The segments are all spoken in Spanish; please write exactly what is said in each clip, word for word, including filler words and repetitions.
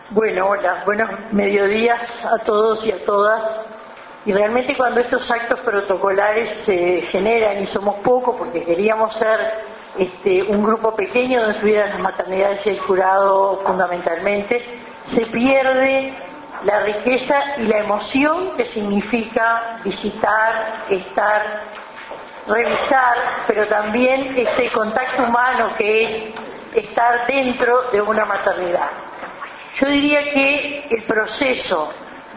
Bueno, hola, buenos mediodías a todos y a todas. Y realmente cuando estos actos protocolares se generan, y somos pocos porque queríamos ser este, un grupo pequeño donde estuvieran las maternidades y el jurado fundamentalmente, se pierde la riqueza y la emoción que significa visitar, estar, revisar, pero también ese contacto humano que es estar dentro de una maternidad. Yo diría que el proceso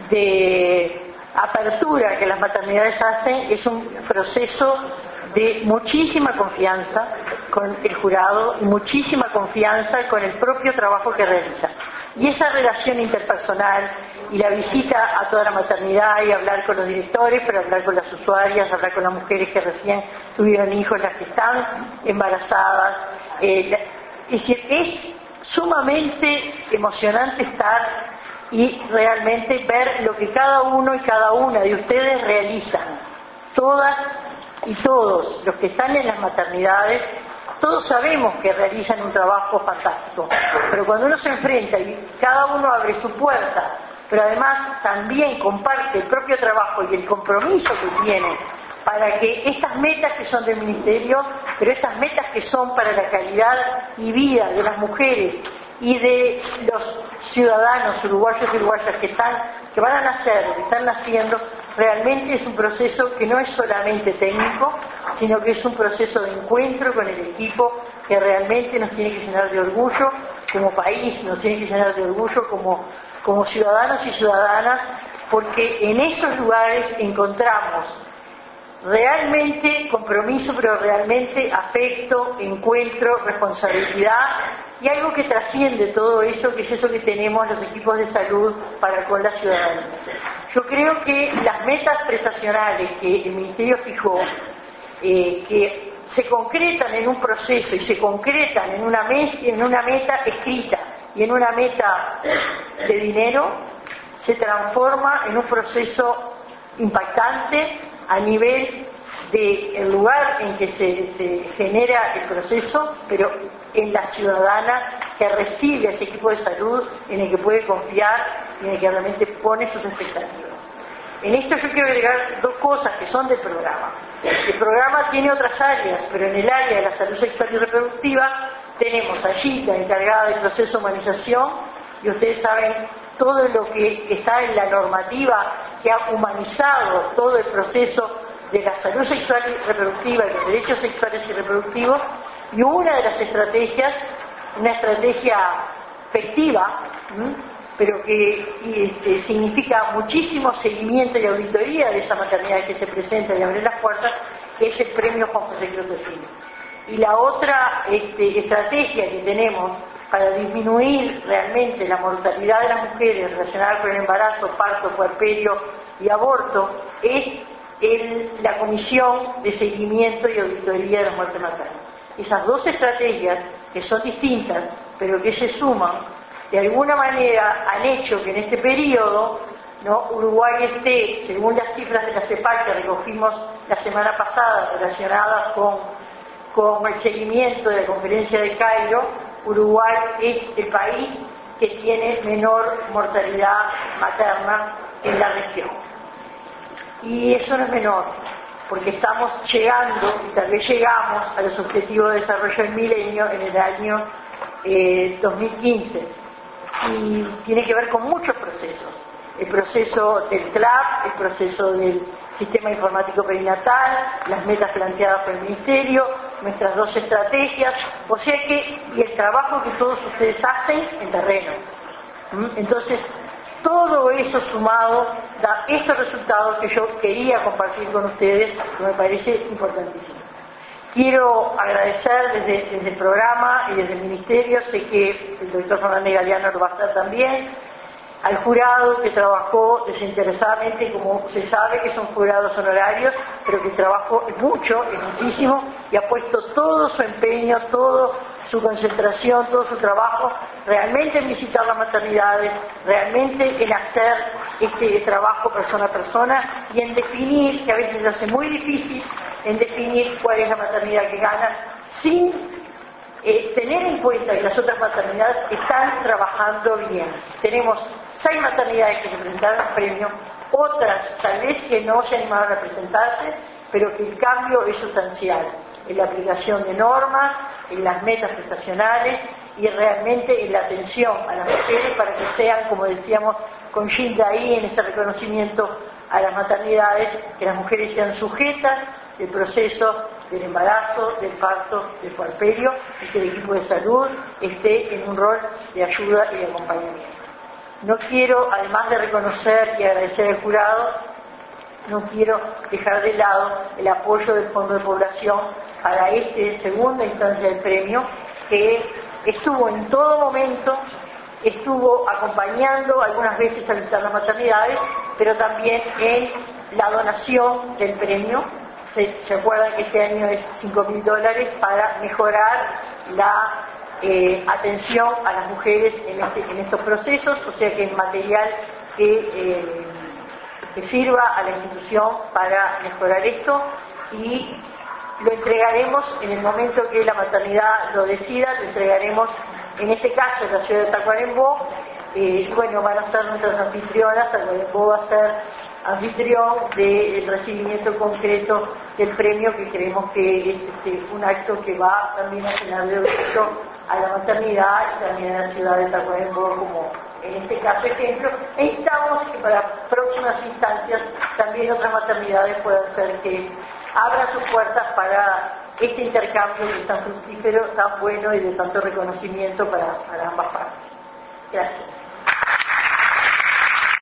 de apertura que las maternidades hacen es un proceso de muchísima confianza con el jurado y muchísima confianza con el propio trabajo que realizan. Y esa relación interpersonal y la visita a toda la maternidad y hablar con los directores, pero hablar con las usuarias, hablar con las mujeres que recién tuvieron hijos, las que están embarazadas, eh, es decir, es sumamente emocionante estar y realmente ver lo que cada uno y cada una de ustedes realizan. Todas y todos los que están en las maternidades, todos sabemos que realizan un trabajo fantástico, pero cuando uno se enfrenta y cada uno abre su puerta, pero además también comparte el propio trabajo y el compromiso que tiene para que estas metas que son del Ministerio, pero estas metas que son para la calidad y vida de las mujeres y de los ciudadanos uruguayos y uruguayas que están, que van a nacer, que están naciendo, realmente es un proceso que no es solamente técnico, sino que es un proceso de encuentro con el equipo que realmente nos tiene que llenar de orgullo como país, nos tiene que llenar de orgullo como, como ciudadanos y ciudadanas, porque en esos lugares encontramos realmente compromiso, pero realmente afecto, encuentro, responsabilidad y algo que trasciende todo eso, que es eso que tenemos los equipos de salud para con la ciudadanía. Yo creo que las metas prestacionales que el Ministerio fijó, eh, que se concretan en un proceso y se concretan en una, mes, en una meta escrita y en una meta de dinero, se transforma en un proceso impactante a nivel del lugar en que se, se genera el proceso, pero en la ciudadana que recibe a ese equipo de salud, en el que puede confiar y en el que realmente pone sus expectativas. En esto yo quiero agregar dos cosas que son del programa. El programa tiene otras áreas, pero en el área de la salud sexual y reproductiva tenemos allí la encargada del proceso de humanización, y ustedes saben todo lo que está en la normativa que ha humanizado todo el proceso de la salud sexual y reproductiva y los derechos sexuales y reproductivos, y una de las estrategias, una estrategia efectiva, ¿m? pero que este, significa muchísimo seguimiento y auditoría de esa maternidad que se presenta y abre las puertas, que es el premio Juan José Crotofino. Y la otra este, estrategia que tenemos para disminuir realmente la mortalidad de las mujeres relacionada con el embarazo, parto, puerperio y aborto es el, la Comisión de Seguimiento y Auditoría de la Muerte Materna. Esas dos estrategias, que son distintas, pero que se suman, de alguna manera han hecho que en este periodo, ¿no?, Uruguay esté, según las cifras de la CEPAL que recogimos la semana pasada relacionadas con, con el seguimiento de la conferencia de Cairo, Uruguay es el país que tiene menor mortalidad materna en la región. Y eso no es menor, porque estamos llegando, y tal vez llegamos, a los objetivos de desarrollo del milenio en el año eh, dos mil quince. Y tiene que ver con muchos procesos. El proceso del C L A P, el proceso del Sistema Informático Perinatal, las metas planteadas por el Ministerio, nuestras dos estrategias, o sea que, y el trabajo que todos ustedes hacen en terreno. ¿Mm? Entonces, todo eso sumado da estos resultados que yo quería compartir con ustedes, que me parece importantísimo. Quiero agradecer desde, desde el programa y desde el Ministerio, sé que el doctor Fernández Galeano lo va a hacer también, al jurado que trabajó desinteresadamente, como se sabe que son jurados honorarios, pero que trabajó mucho, es muchísimo, y ha puesto todo su empeño, toda su concentración, todo su trabajo, realmente en visitar las maternidades, realmente en hacer este trabajo persona a persona y en definir, que a veces se hace muy difícil, en definir cuál es la maternidad que gana, sin eh, tener en cuenta que las otras maternidades están trabajando bien. Tenemos seis maternidades que se presentaron al premio, otras tal vez que no se animaron a presentarse, pero que el cambio es sustancial en la aplicación de normas, en las metas prestacionales y realmente en la atención a las mujeres para que sean, como decíamos con Gilda ahí en ese reconocimiento a las maternidades, que las mujeres sean sujetas del proceso del embarazo, del parto, del puerperio, y que el equipo de salud esté en un rol de ayuda y de acompañamiento. No quiero, además de reconocer y agradecer al jurado, no quiero dejar de lado el apoyo del Fondo de Población para esta segunda instancia del premio, que estuvo en todo momento, estuvo acompañando algunas veces a visitar las maternidades, pero también en la donación del premio. Se, se acuerdan que este año es cinco mil dólares para mejorar la eh, atención a las mujeres en, este, en estos procesos, o sea que es material que, eh, que sirva a la institución para mejorar esto, y lo entregaremos en el momento que la maternidad lo decida, lo entregaremos en este caso en la ciudad de Tacuarembó, eh, y bueno, van a ser nuestras anfitrionas. Tacuarembó va a ser anfitrión del recibimiento concreto del premio, que creemos que es este, un acto que va también a llenar de orgullo a la maternidad y también a la ciudad de Tacuarembó, como en este caso ejemplo. E instamos que para próximas instancias también otras maternidades puedan ser que abran sus puertas para este intercambio que es tan fructífero, tan bueno y de tanto reconocimiento para, para ambas partes. Gracias.